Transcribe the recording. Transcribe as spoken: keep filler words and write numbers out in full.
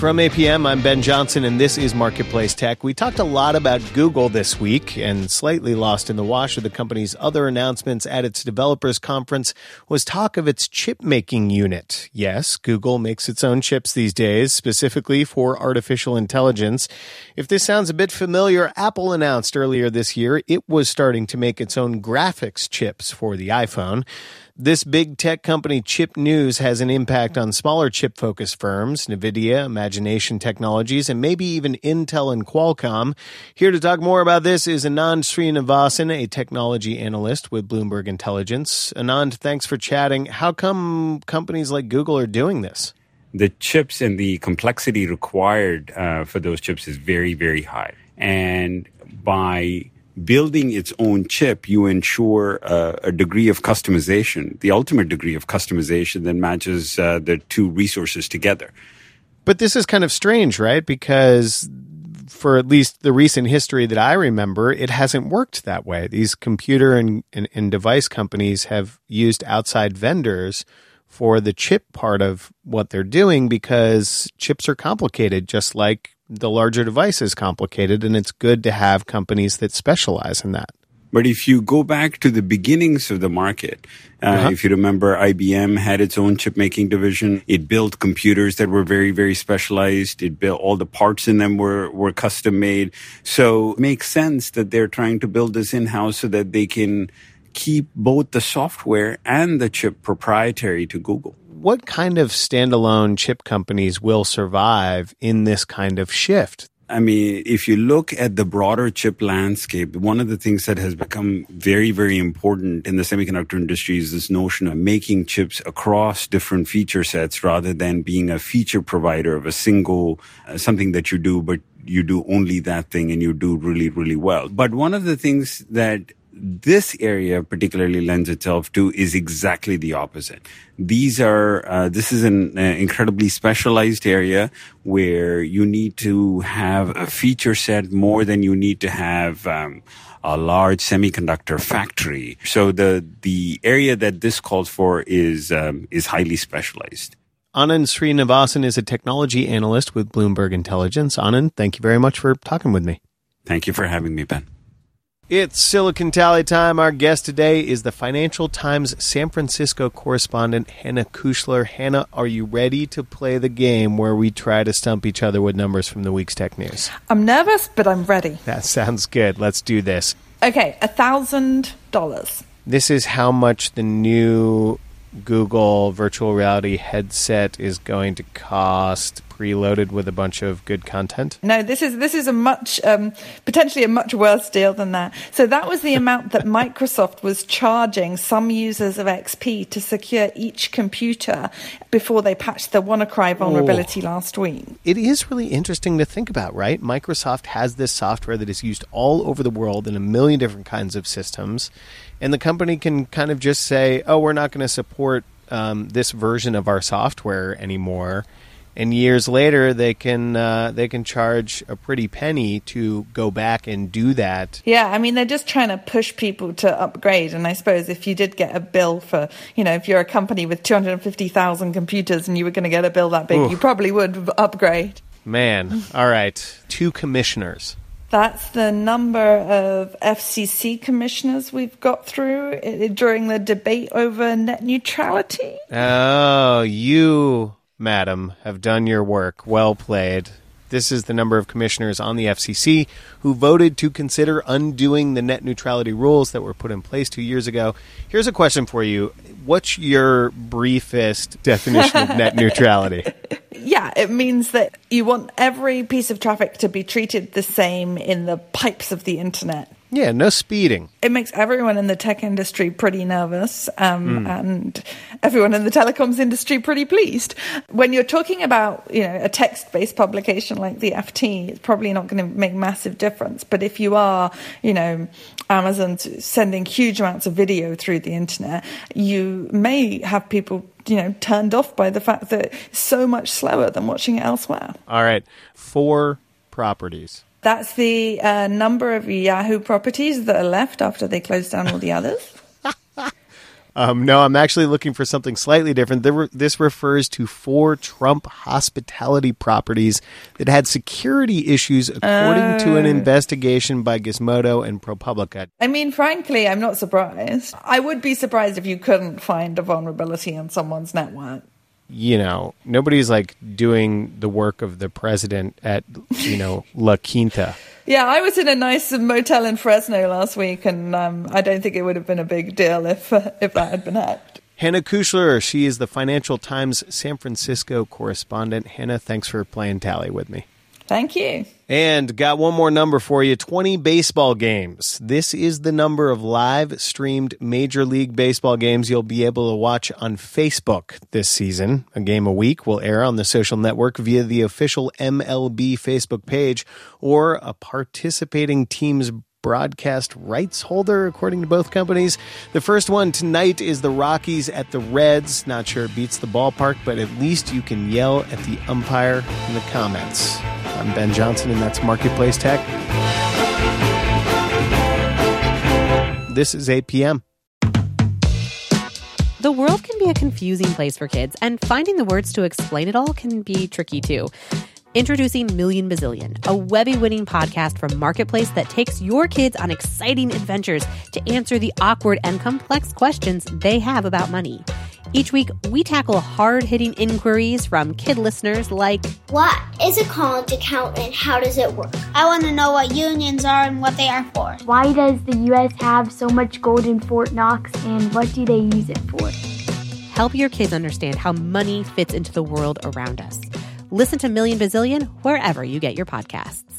From A P M, I'm Ben Johnson, and this is Marketplace Tech. We talked a lot about Google this week, and slightly lost in the wash of the company's other announcements at its developers conference was talk of its chip-making unit. Yes, Google makes its own chips these days, specifically for artificial intelligence. If this sounds a bit familiar, Apple announced earlier this year it was starting to make its own graphics chips for the iPhone. This big tech company, Chip News, has an impact on smaller chip-focused firms, NVIDIA, Imagination Technologies, and maybe even Intel and Qualcomm. Here to talk more about this is Anand Srinivasan, a technology analyst with Bloomberg Intelligence. Anand, thanks for chatting. How come companies like Google are doing this? The chips and the complexity required uh, for those chips is very, very high. And by building its own chip, you ensure uh, a degree of customization, the ultimate degree of customization that matches uh, the two resources together. But this is kind of strange, right? Because for at least the recent history that I remember, it hasn't worked that way. These computer and, and, and device companies have used outside vendors for the chip part of what they're doing because chips are complicated, just like the larger device is complicated, and it's good to have companies that specialize in that. But if you go back to the beginnings of the market, uh, uh-huh. if you remember, I B M had its own chip-making division. It built computers that were very, very specialized. It built all the parts in them were, were custom-made. So it makes sense that they're trying to build this in-house so that they can keep both the software and the chip proprietary to Google. What kind of standalone chip companies will survive in this kind of shift? I mean, if you look at the broader chip landscape, one of the things that has become very, very important in the semiconductor industry is this notion of making chips across different feature sets rather than being a feature provider of a single, uh, something that you do, but you do only that thing and you do really, really well. But one of the things that this area particularly lends itself to is exactly the opposite. These are, uh, this is an uh, incredibly specialized area where you need to have a feature set more than you need to have um, a large semiconductor factory. So the the area that this calls for is um, is highly specialized. Anand Srinivasan is a technology analyst with Bloomberg Intelligence. Anand, thank you very much for talking with me. Thank you for having me, Ben. It's Silicon Tally time. Our guest today is the Financial Times San Francisco correspondent, Hannah Kuchler. Hannah, are you ready to play the game where we try to stump each other with numbers from the week's tech news? I'm nervous, but I'm ready. That sounds good. Let's do this. Okay, one thousand dollars. This is how much the new Google virtual reality headset is going to cost, preloaded with a bunch of good content? No, this is this is a much um, potentially a much worse deal than that. So that was the amount that Microsoft was charging some users of X P to secure each computer before they patched the WannaCry vulnerability oh. last week. It is really interesting to think about, right? Microsoft has this software that is used all over the world in a million different kinds of systems. And the company can kind of just say, oh, we're not going to support um, this version of our software anymore. And years later, they can uh, they can charge a pretty penny to go back and do that. Yeah, I mean, they're just trying to push people to upgrade. And I suppose if you did get a bill for, you know, if you're a company with two hundred fifty thousand computers and you were going to get a bill that big, Oof. you probably would upgrade. Man, all right. Two commissioners. That's the number of F C C commissioners we've got through during the debate over net neutrality. Oh, you, madam, have done your work. Well played. This is the number of commissioners on the F C C who voted to consider undoing the net neutrality rules that were put in place two years ago. Here's a question for you. What's your briefest definition of net neutrality? Yeah, it means that you want every piece of traffic to be treated the same in the pipes of the internet. Yeah, no speeding. It makes everyone in the tech industry pretty nervous um, mm. and everyone in the telecoms industry pretty pleased. When you're talking about, you know, a text-based publication like the F T, it's probably not going to make massive difference. But if you are, you know, Amazon sending huge amounts of video through the internet, you may have people, you know, turned off by the fact that it's so much slower than watching it elsewhere. All right. Four properties. That's the uh, number of Yahoo properties that are left after they close down all the others. Um, no, I'm actually looking for something slightly different. There were, this refers to four Trump hospitality properties that had security issues, according uh, to an investigation by Gizmodo and ProPublica. I mean, frankly, I'm not surprised. I would be surprised if you couldn't find a vulnerability in someone's network. You know, nobody's like doing the work of the president at, you know, La Quinta. Yeah, I was in a nice motel in Fresno last week, and um, I don't think it would have been a big deal if uh, if that had been hacked. Hannah Kuchler, she is the Financial Times San Francisco correspondent. Hannah, thanks for playing Tally with me. Thank you. And got one more number for you, twenty baseball games. This is the number of live streamed Major League Baseball games you'll be able to watch on Facebook this season. A game a week will air on the social network via the official M L B Facebook page or a participating team's broadcast rights holder, according to both companies. The first one tonight is the Rockies at the Reds. Not sure it beats the ballpark, but at least you can yell at the umpire in the comments. I'm Ben Johnson, and that's Marketplace Tech. This is eight p.m. The world can be a confusing place for kids, and finding the words to explain it all can be tricky too. Introducing Million Bazillion, a Webby-winning podcast from Marketplace that takes your kids on exciting adventures to answer the awkward and complex questions they have about money. Each week, we tackle hard-hitting inquiries from kid listeners like, what is a college account and how does it work? I want to know what unions are and what they are for. Why does the U S have so much gold in Fort Knox, and what do they use it for? Help your kids understand how money fits into the world around us. Listen to Million Bazillion wherever you get your podcasts.